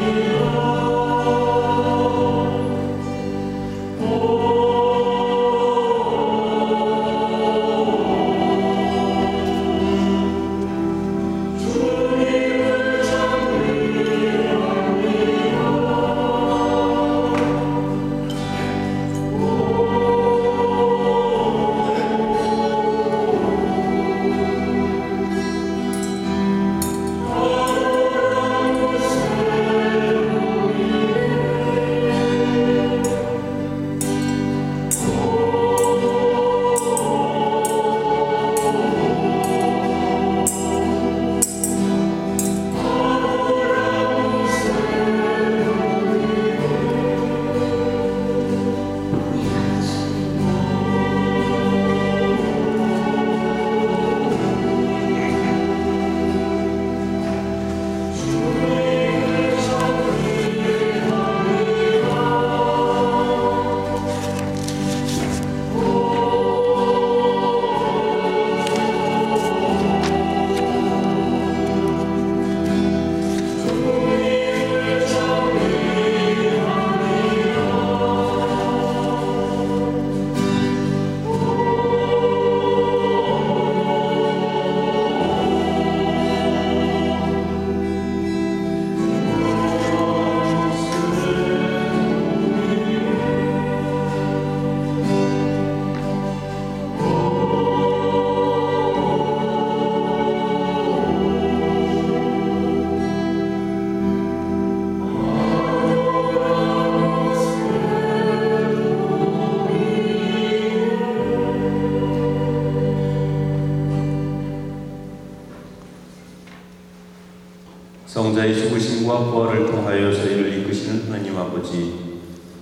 성자의 죽으심과 부활을 통하여 저희를 이끄시는 하나님 아버지,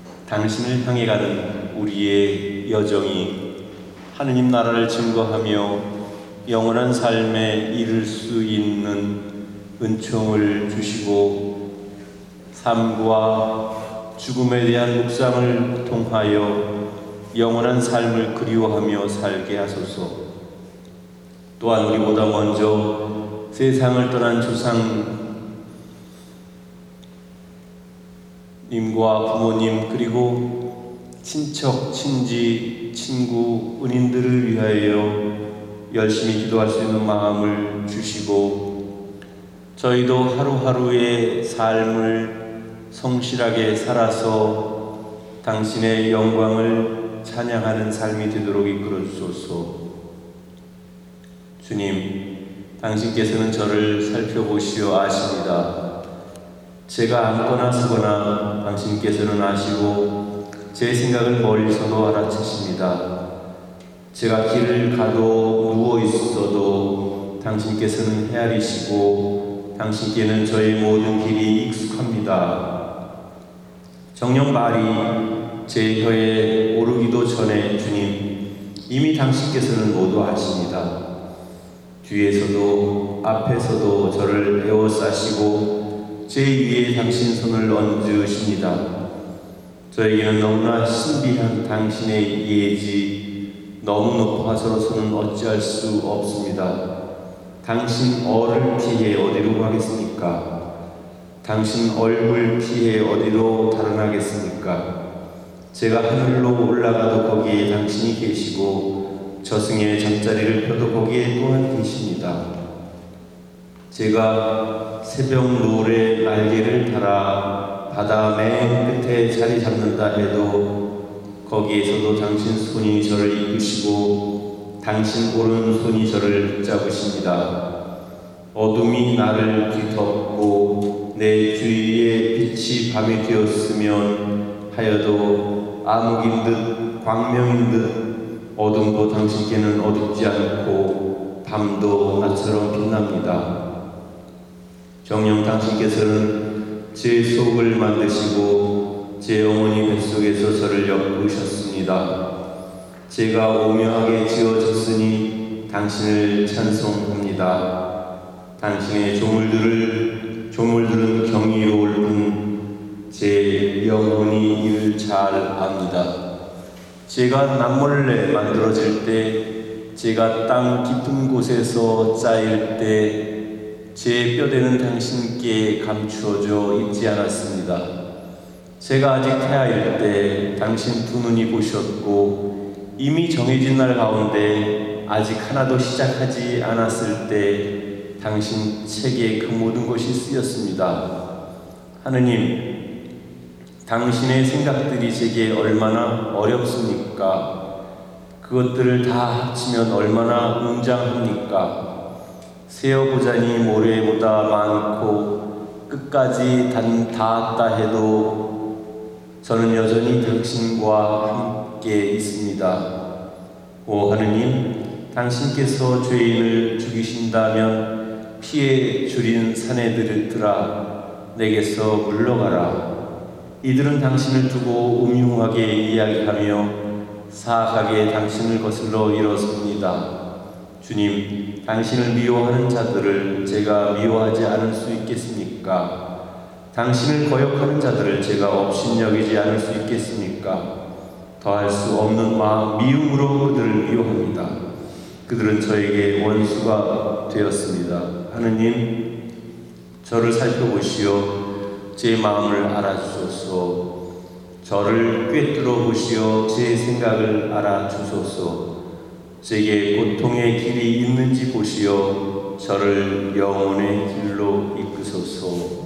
당신을 향해 가는 우리의 여정이 하느님 나라를 증거하며 영원한 삶에 이를 수 있는 은총을 주시고 삶과 죽음에 대한 묵상을 통하여 영원한 삶을 그리워하며 살게 하소서. 또한 우리보다 먼저 세상을 떠난 조상님과 부모님 그리고 친척, 친지, 친구, 은인들을 위하여 열심히 기도할 수 있는 마음을 주시고 저희도 하루하루의 삶을 성실하게 살아서 당신의 영광을 찬양하는 삶이 되도록 이끌어 주소서. 주님, 당신께서는 저를 살펴보시어 아십니다. 제가 앉거나 서거나 당신께서는 아시고 제 생각을 멀리서도 알아채십니다. 제가 길을 가도 누워 있어도 당신께서는 헤아리시고 당신께는 저의 모든 길이 익숙합니다. 정녕 말이 제 혀에 오르기도 전에 주님, 이미 당신께서는 모두 아십니다. 뒤에서도 앞에서도 저를 에워싸시고 제 위에 당신 손을 얹으십니다. 저에게는 너무나 신비한 당신의 예지, 너무 높아서로서는 어찌할 수 없습니다. 당신 얼을 피해 어디로 가겠습니까? 당신 얼굴 피해 어디로 달아나겠습니까? 제가 하늘로 올라가도 거기에 당신이 계시고 저승의 잠자리를 펴도 거기에 또한 계십니다. 제가 새벽 노을에 날개를 달아 바다 맨 끝에 자리 잡는다 해도 거기에서도 당신 손이 저를 이끄시고 당신 오른손이 저를 붙잡으십니다. 어둠이 나를 뒤덮고 내 주위에 빛이 밤이 되었으면 하여도 암흑인 듯 광명인 듯 어둠도 당신께는 어둡지 않고 밤도 나처럼 빛납니다. 정녕 당신께서는 제 속을 만드시고 제 어머니 뱃속에서 저를 엮으셨습니다. 제가 오묘하게 지어졌으니 당신을 찬송합니다. 당신의 조물들은 경이로울 뿐 제 영혼이 이를 잘 압니다. 제가 남몰래 만들어질 때, 제가 땅 깊은 곳에서 짜일 때 제 뼈대는 당신께 감추어져 있지 않았습니다. 제가 아직 태아일 때 당신 두 눈이 보셨고 이미 정해진 날 가운데 아직 하나도 시작하지 않았을 때 당신 책에 그 모든 것이 쓰였습니다. 하느님, 당신의 생각들이 제게 얼마나 어렵습니까? 그것들을 다 합치면 얼마나 웅장합니까? 세어보자니 모래보다 많고 끝까지 닿았다 해도 저는 여전히 당신과 함께 있습니다. 오 하느님, 당신께서 죄인을 죽이신다면 피해 줄인 사내들아 내게서 물러가라. 이들은 당신을 두고 음흉하게 이야기하며 사악하게 당신을 거슬러 일어섭니다. 주님, 당신을 미워하는 자들을 제가 미워하지 않을 수 있겠습니까? 당신을 거역하는 자들을 제가 업신여기지 않을 수 있겠습니까? 더할 수 없는 미움으로 그들을 미워합니다. 그들은 저에게 원수가 되었습니다. 하느님, 저를 살펴보시어 제 마음을 알아주소서. 저를 꿰뚫어 보시어 제 생각을 알아주소서. 제게 고통의 길이 있는지 보시어 저를 영혼의 길로 이끄소서.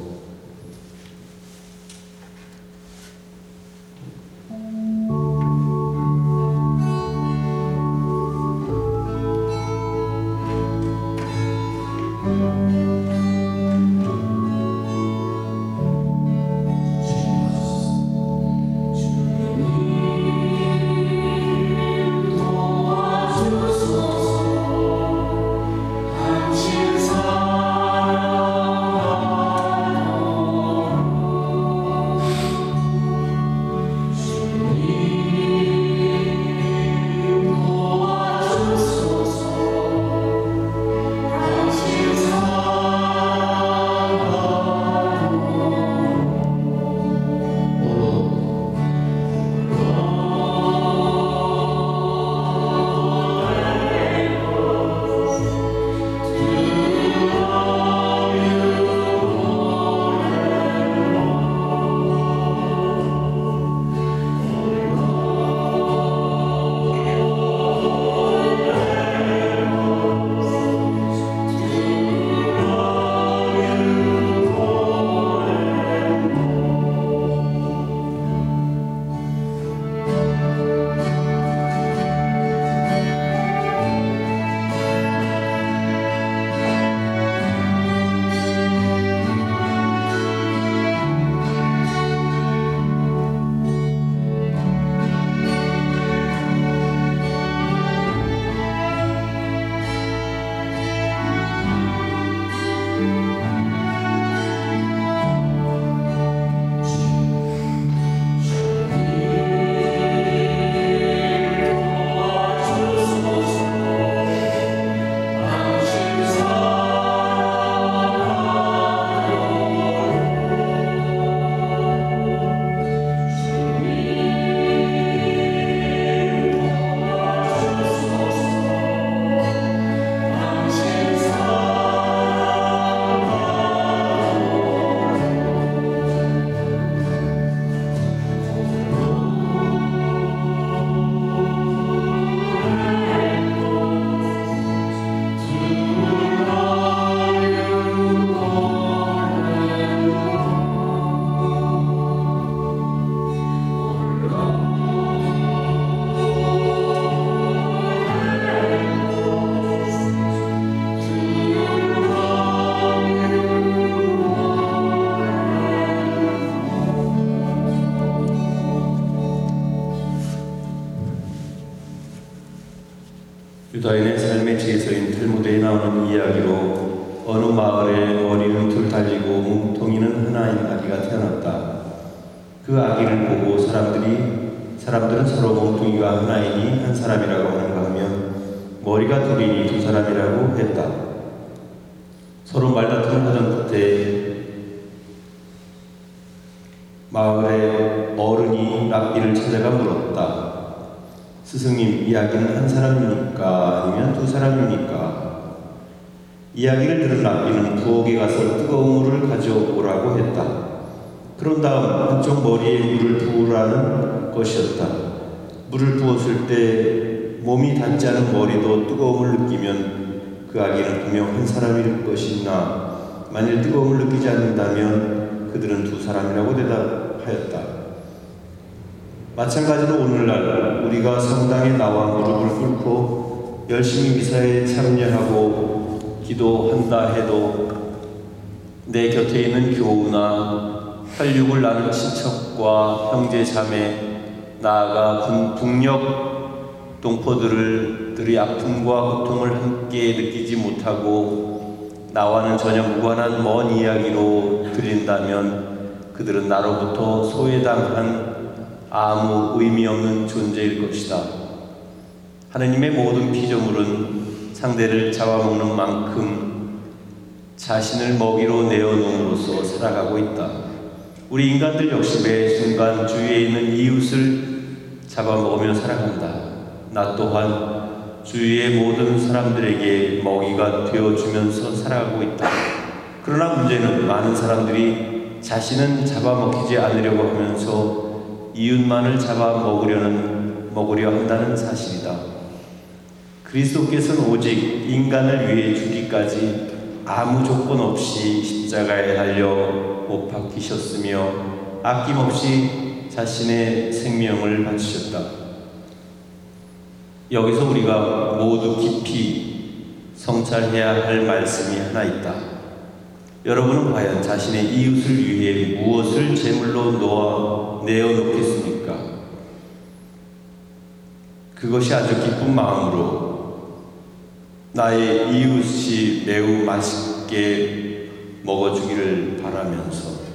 유다인의 삶의 지에서인 탈무드에 나오는 이야기로 어느 마을에 머리는 둘 달리고 몸통이는 하나인 아기가 태어났다. 그 아기를 보고 사람들은 서로 몸통이가 하나이니 한 사람이라고 하는가 하면 머리가 둘이니 두 사람이라고 했다. 서로 말다툼을 하던 끝에 마을의 어른이 랍비를 찾아가 물었다. 스승님, 이 아기는 한 사람입니까? 아니면 두 사람입니까? 이야기를 들은 랍비는 부엌에 가서 뜨거운 물을 가져오라고 했다. 그런 다음 한쪽 머리에 물을 부으라는 것이었다. 물을 부었을 때 몸이 닿지 않은 머리도 뜨거움을 느끼면 그 아기는 분명 한 사람일 것이나 만일 뜨거움을 느끼지 않는다면 그들은 두 사람이라고 대답하였다. 마찬가지로 오늘날 우리가 성당에 나와 무릎을 꿇고 열심히 미사에 참여하고 기도한다 해도 내 곁에 있는 교우나 혈육을 나눈 친척과 형제 자매 나아가 북녘 동포들의 아픔과 고통을 함께 느끼지 못하고 나와는 전혀 무관한 먼 이야기로 들린다면 그들은 나로부터 소외당한 아무 의미 없는 존재일 것이다. 하느님의 모든 피조물은 상대를 잡아먹는 만큼 자신을 먹이로 내어놓음으로써 살아가고 있다. 우리 인간들 역시 매 순간 주위에 있는 이웃을 잡아먹으며 살아간다. 나 또한 주위의 모든 사람들에게 먹이가 되어주면서 살아가고 있다. 그러나 문제는 많은 사람들이 자신은 잡아먹히지 않으려고 하면서 이웃만을 먹으려 한다는 사실이다. 그리스도께서는 오직 인간을 위해 주기까지 아무 조건 없이 십자가에 달려 못 박히셨으며 아낌없이 자신의 생명을 바치셨다. 여기서 우리가 모두 깊이 성찰해야 할 말씀이 하나 있다. 여러분은 과연 자신의 이웃을 위해 무엇을 제물로 내어놓겠습니까? 그것이 아주 기쁜 마음으로 나의 이웃이 매우 맛있게 먹어주기를 바라면서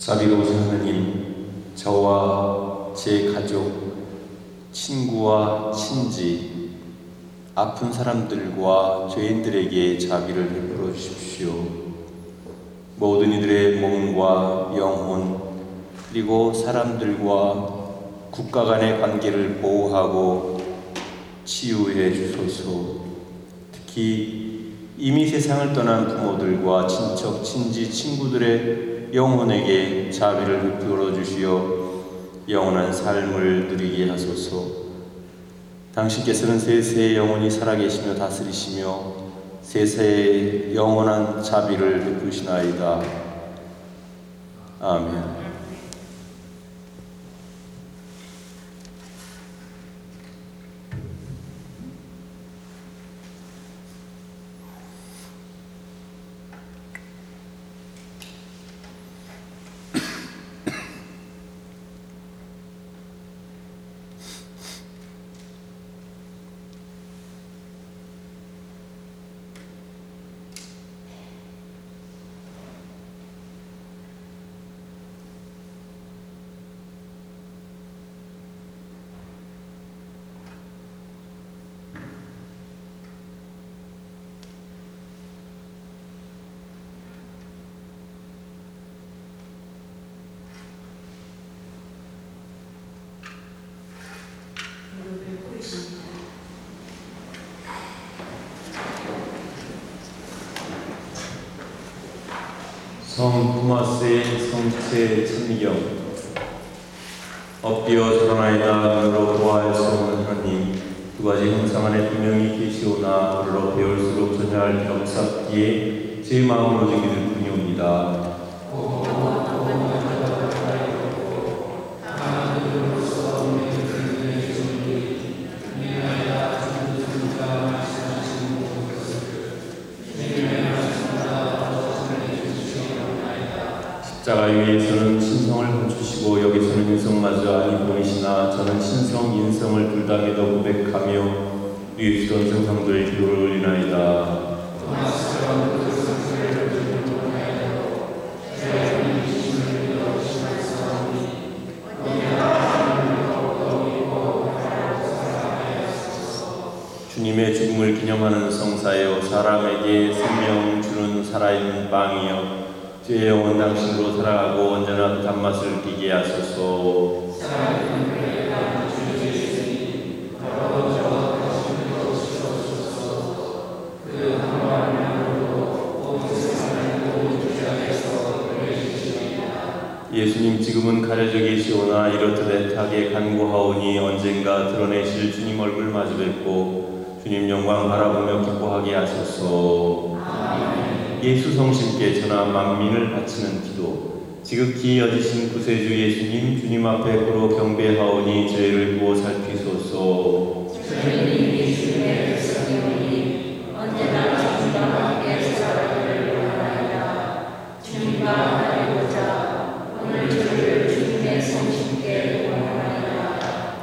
자비로우신 하느님, 저와 제 가족, 친구와 친지, 아픈 사람들과 죄인들에게 자비를 베풀어 주십시오. 모든 이들의 몸과 영혼, 그리고 사람들과 국가 간의 관계를 보호하고 치유해 주소서. 특히 이미 세상을 떠난 부모들과 친척, 친지, 친구들의 영혼에게 자비를 베풀어 주시어 영원한 삶을 누리게 하소서. 당신께서는 세세의 영원히 살아계시며 다스리시며 세세의 영원한 자비를 베푸시나이다. 아멘. 성 토마스의 성체 천미경. 엎드려 절하나이다. 눈으로 보아할 수 없는 하나님, 두 가지 형상 안에 분명히 계시오나 우리로 배울수록 전혀 알 길 없사기에 제 마음으로 즐기는 뿐이옵니다. 십자가 위에서는 신성을 감추시고 여기서는 인성마저 아니 보이시나 저는 신성, 인성을 둘 다 믿어 고백하며 위에 주던 정성들 기도를 올리나이다. 주님의 죽음을 기념하는 성사여, 사람에게 생명 주는 살아있는 빵이여, 주의 영혼 당신으로 살아가고 언제나 그 단맛을 느끼게 하소서. 예수님, 지금은 가려져 계시오나 이렇듯 애타게 간구하오니 언젠가 드러내실 주님 얼굴 마주 뵙고 주님 영광 바라보며 기뻐하게 하소서. 예수 성심께 전하 만민을 바치는 기도. 지극히 여지신 구세주 예수님, 주님 앞에 고로 경배하오니 죄를 부어 살피소서. 주님 예수님의 백성이오니 언제나 주님과 함께 살아가기를 원하나이다. 주님과 하나님보자 오늘 저를 주님의 성심께 원하나이다.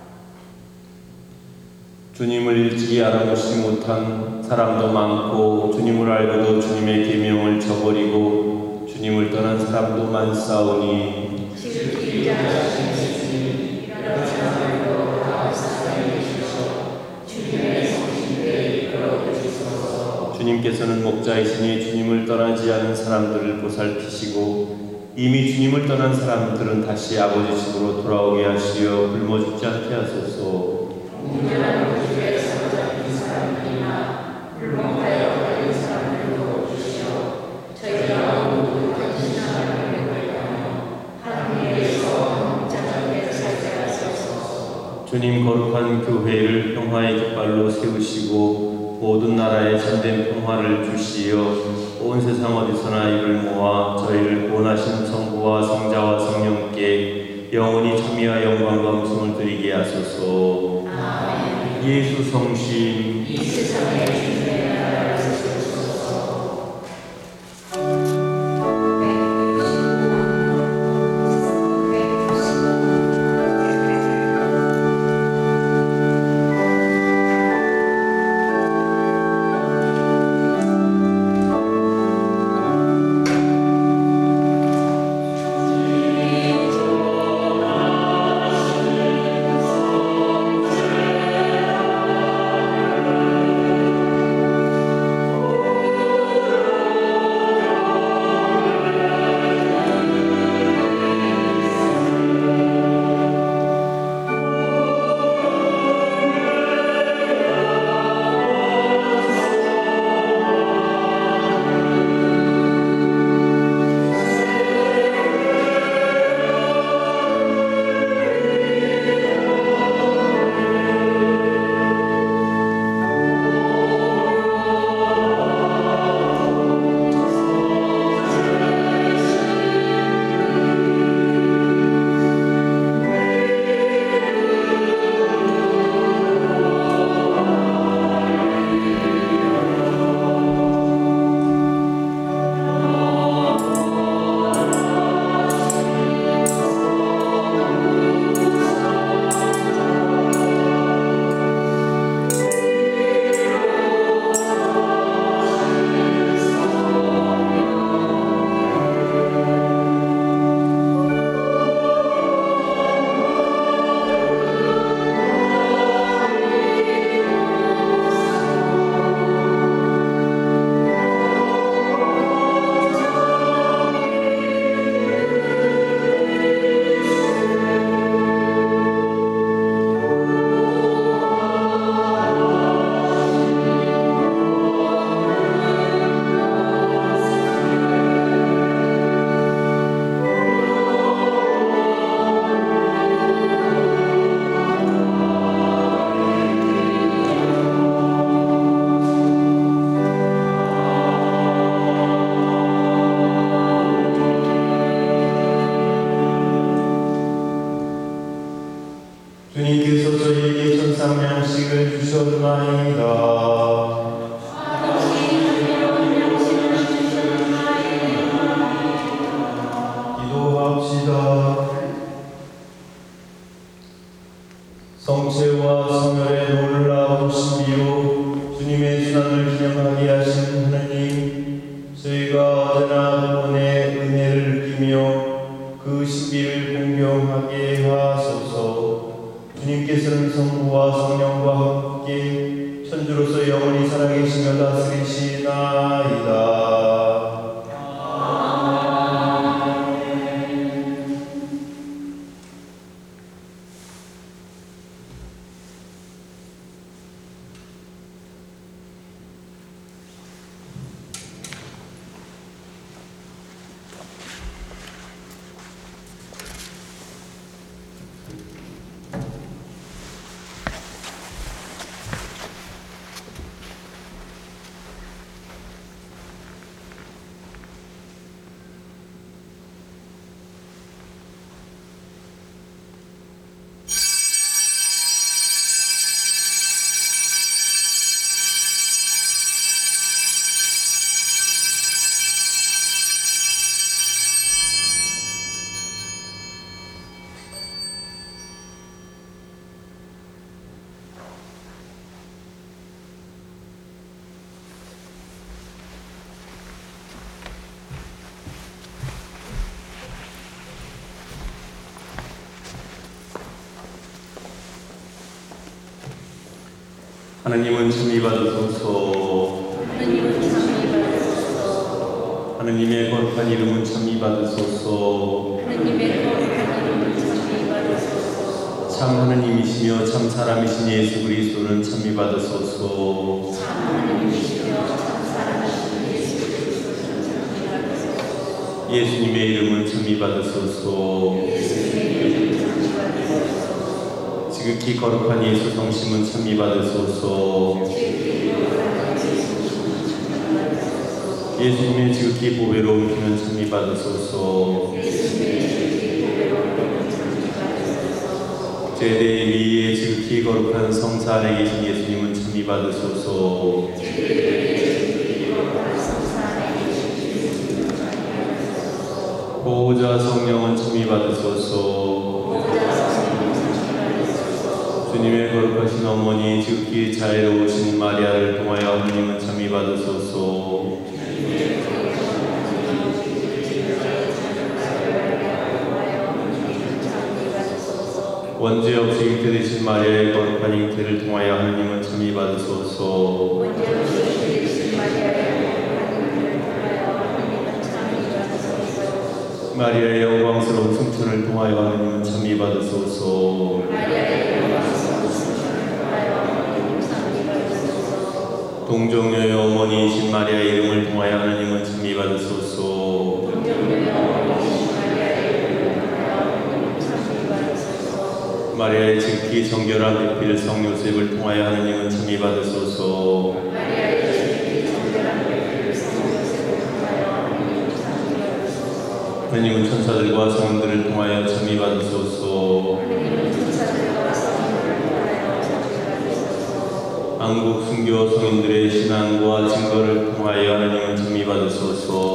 주님을 일찍이 알아보지 못한 사람도 많고 주님을 알고도 주님의 계명을 저버리고 주님을 떠난 사람도 많사오니 지극히 인자하신 예수님, 이런 사람들도 다 살아계시소. 주님의 성심께 이끌어 주시소서. 주님께서는 목자이시니 주님을 떠나지 않은 사람들을 보살피시고 이미 주님을 떠난 사람들은 다시 아버지 집으로 돌아오게 하시어 굶어 죽지 않게 하소서. 온전한 우주에 사로잡힌 사람들이나 불멍하여 버린 사람들도 주시어 저희가 모두 당신 하나님을 걸려하며 하늘에서 공짜하게 살게 하소서. 주님 거룩한 교회를 평화의 깃발로 세우시고 모든 나라에 참된 평화를 주시어 온 세상 어디서나 이를 모아 저희를 구원하신 성부와 성자와 성령께 영원히 참여와 영광과 무성을 드리게 하소서. 아멘. 예수 성심, 이 세상에 주님의 나라를 세우소서. 하느님은 참이 받으소서. 하느님은 참이 받으소서. 하느님의 거룩한 이름은 참이 받으소서. 하느님의 거룩한 이름은 참이 받으소서. 참 하느님이시며 참 사람이신 예수 그리스도는 참이 받으소서. 참 하느님이시며 참 사랑하신 예수 그리스도는 참이 받으소서. 예수님의 이름은 참이 받으소서. 예수님의 이름은 참이 받으소서. 지극히 거룩한 예수 성심은 참이 받으소서. 예수님의 지극히 보배로운 피는 참이 받으소서. 제대 위에 지극히 거룩한 성사 안에 계신 예수님은 참이 받으소서. 보호자 성령은 참이 받으소서. 주님의 거룩하신 어머니 지극히 자애로우신 마리아를 통하여 하느님은 참이 받으소서. 원죄 없이 잉태되신 마리아의 거룩한 잉태를 통하여 하느님은 참이 받으소서. 마리아의 영광스러운 승천을 통하여 하느님은 참이 받으소서. 동정녀의 어머니이신 마리아의 이름을 통하여 하느님은 참이 받으소서. 마리아의 지극히 정결한 배필 성요셉을 통하여 하느님은 참이 받으소서. 하느님은 천사들과 성원들을 통하여 참이 받으소서. 한국 순교 성인들의 신앙과 증거를 통하여 하느님은 참이 받으소서.